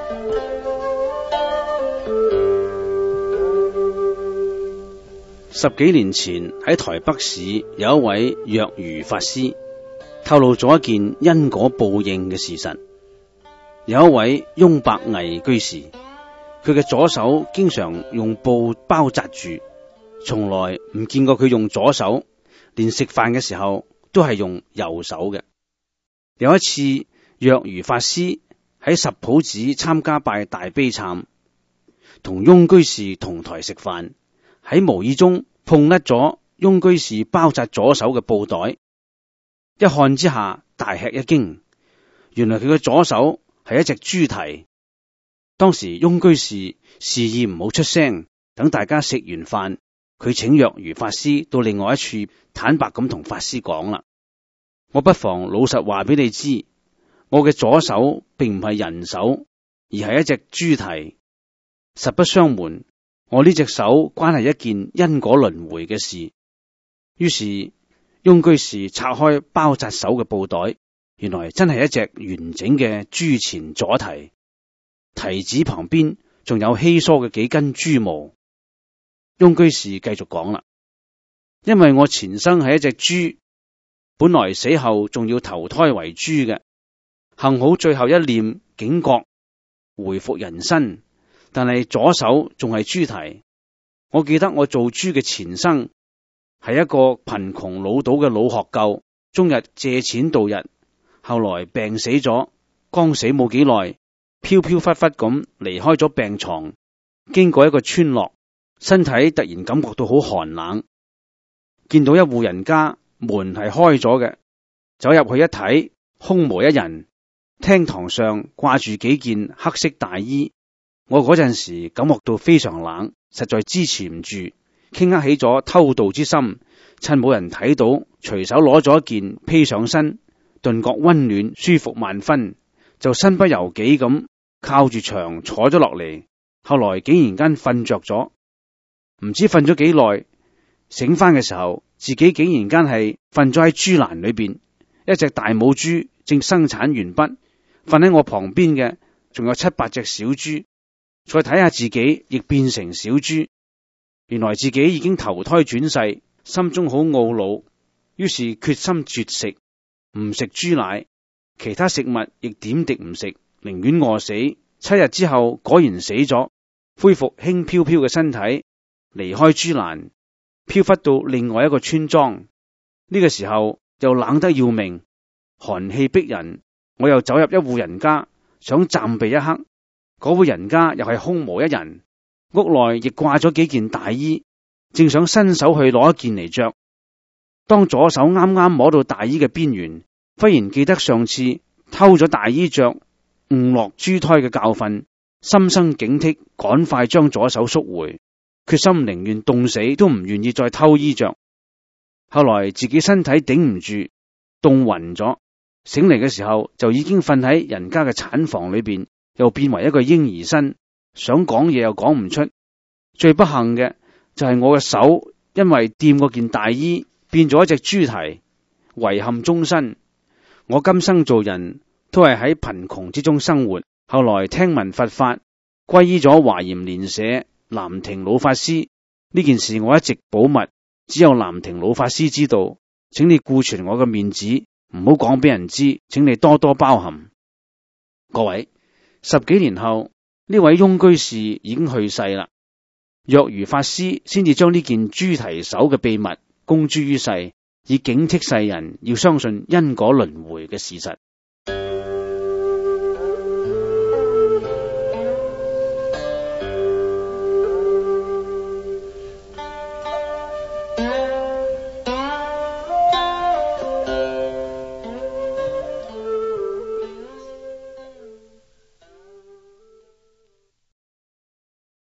10幾年前喺台北市有一位若如法師透露咗一件因果報應嘅事實。有一位翁百毅居士，佢嘅左手經常用布包紮住，從來唔見過佢用左手，連食飯嘅時候都係用右手嘅。有一次，若如法師喺十普寺參加拜大悲懺，同翁居士同台食飯，喺無意中碰甩咗翁居士包紮左手嘅布袋，一看之下大吃一驚，原來佢嘅左手係一隻豬蹄。當時翁居士示意唔好出聲，等大家食完飯，佢請若如法師到另外一處坦白咁同法師講啦：我不妨老實話俾你知，我嘅左手並唔係人手，而係一隻豬蹄。實不相瞞，我呢隻手關係一件因果輪迴嘅事。於是翁居士拆開包紮手嘅布袋，原來真係一隻完整嘅豬前左蹄，蹄子旁邊仲有稀疏嘅幾根豬毛。翁居士繼續講啦：因為我前生係一隻豬，本來死後仲要投胎為豬嘅，幸好最後一念警覺，回復人身，但係左手仲係豬蹄。我記得我做豬嘅前生係一個貧窮潦倒嘅老學究，終日借錢度日，後來病死咗，剛死冇幾耐，飄飄忽忽咁離開咗病床，經過一個村落，身體突然感覺到好寒冷，見到一戶人家門係開咗嘅，走入去一睇，空無一人，廳堂上掛住幾件黑色大衣。我嗰陣時感覺到非常冷，實在支持唔住，傾刻起咗偷盜之心，趁冇人睇到，隨手攞咗一件披上身，頓覺溫暖舒服萬分，就身不由己咁靠住牆坐咗落嚟。後來竟然間瞓着咗，唔知瞓咗幾耐，醒翻嘅時候，自己竟然間係瞓咗喺豬欄裏邊，一隻大母豬正生產完畢，瞓喺我旁邊嘅仲有7、8隻小豬。再睇下自己亦變成小豬，原來自己已經投胎轉世，心中好懊惱，於是決心絕食，唔食豬奶，其他食物亦點滴唔食，寧願餓死。7日之後果然死咗，恢復輕飄飄嘅身體，離開豬欄，飄忽到另外一個村莊。呢個時候又冷得要命，寒氣逼人，我又走入一戶人家，想暫避一刻。嗰戶人家又係空無一人，屋內亦掛咗幾件大衣，正想伸手去攞一件嚟着，當左手啱啱摸到大衣嘅邊緣，忽然記得上次偷咗大衣着誤落豬胎嘅教訓，心生警惕，趕快將左手縮回，決心寧願凍死都唔願意再偷衣着。後來自己身體頂唔住，凍暈咗，醒嚟嘅時候就已經瞓喺人家嘅產房裏邊，又變為一個嬰兒身，想講嘢又講唔出。最不幸嘅就係我嘅手因為掂嗰件大衣變咗一隻豬蹄，遺憾終身。我今生做人都係喺貧窮之中生活，後來聽聞佛法，皈依咗華嚴蓮社南亭老法師。呢件事我一直保密，只有南亭老法師知道，請你顧全我嘅面子，唔好講俾人知，請你多多包涵。各位，10幾年後，呢位翁居士已經去世啦。若如法師先至將呢件豬蹄手嘅秘密公諸於世，以警惕世人要相信因果輪迴嘅事實。